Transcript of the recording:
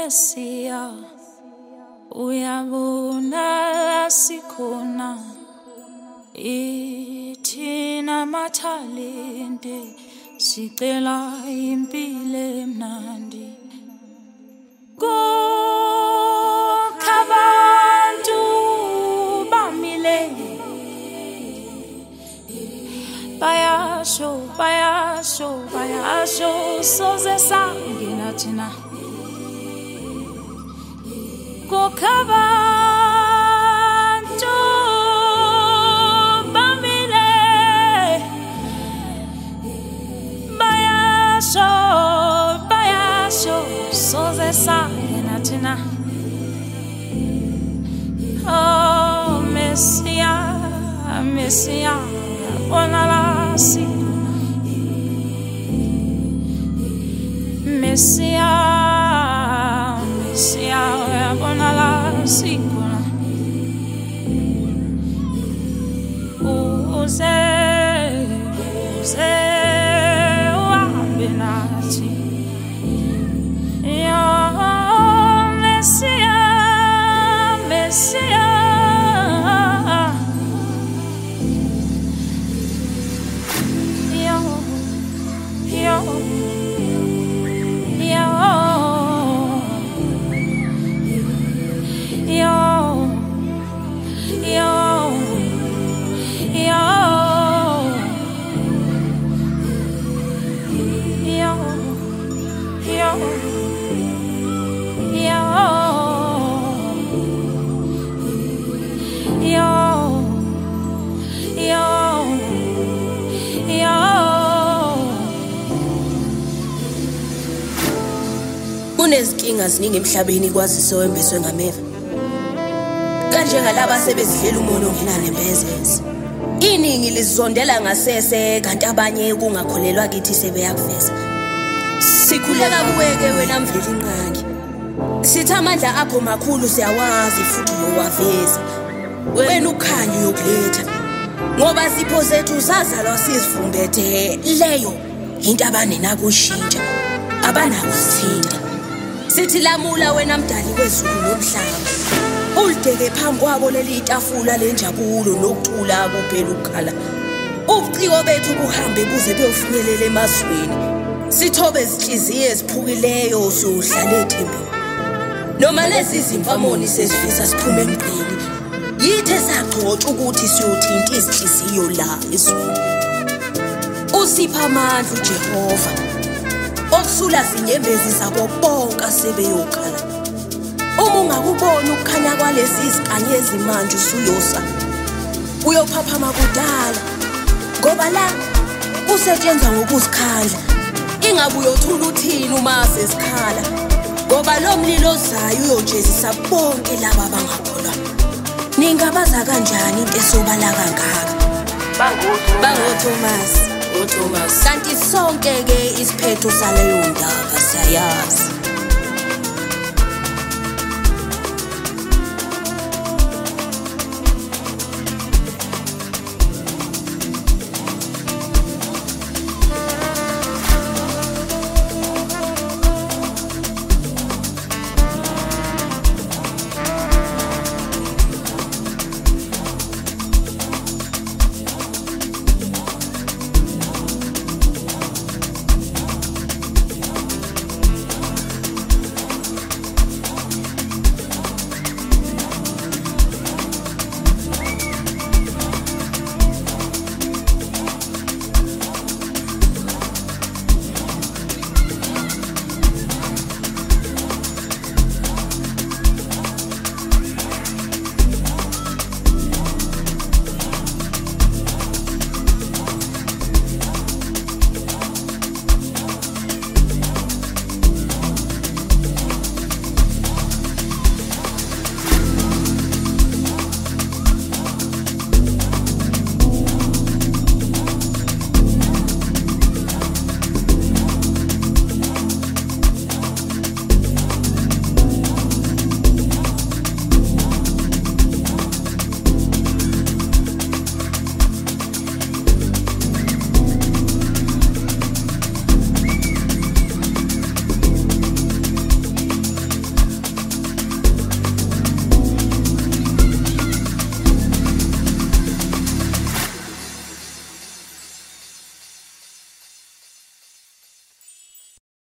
Mesia uyabona sikhona ithina mathalente sicela impilo emnandi kukabantu bamile bayasho soze sangena thina kukabantu bamile bayasho soze sangena thina oh Mesia ona la sikuna Mesia ona la sikuna uze wabenati ya Mesia Kunezinkinga ziningi emhlabeni kwazise wembeswe ngameva kanje ngalabo sebezidlela umono ongenanembezezi iningi lizondela ngasese kanti abanye kungakholelwa kithi sebeyakuveza sikhuleka kuweke wena mveli inqangi sithi amandla akho makhulu siyawazi futhi uyowaveza wena ukhanyo yokuletha ngoba zipho zethu zazalwa sizifumbethe leyo into abanena kushintsha abanakusithinta sithi lamula wena mdali wezulu nomhlaba ulideke phambi kwabo leli tafula lenjabulo nokuthula kuphela ukukhala ubuciko bethu kuhambe buze beyofinyelela emazweni sithobe izinhliziyo eziphukileyo sohlala ethembeni noma lezi zimfamoni sesifisa siphume emqini yithe sagcotsha ukuthi siyothinta izinhliziyo la ezweni usipha amandla uJehova okusula zinyembezi zabo bonke sebeyokhala uma ungakubona ukukhanya kwalezi izikanyezi manje usuyosa uyophaphama kudala ngoba la usetshenzwa ngokuzikhandla ingabe uyothula uthini uma sesikhala ngoba lo mlilo ozayo uyojezisa bonke laba abangakholwa ningabaza kanjani into esobala kangaka bangoThomas kanti sonke ke isiphetho saleyo ndaba siyayazi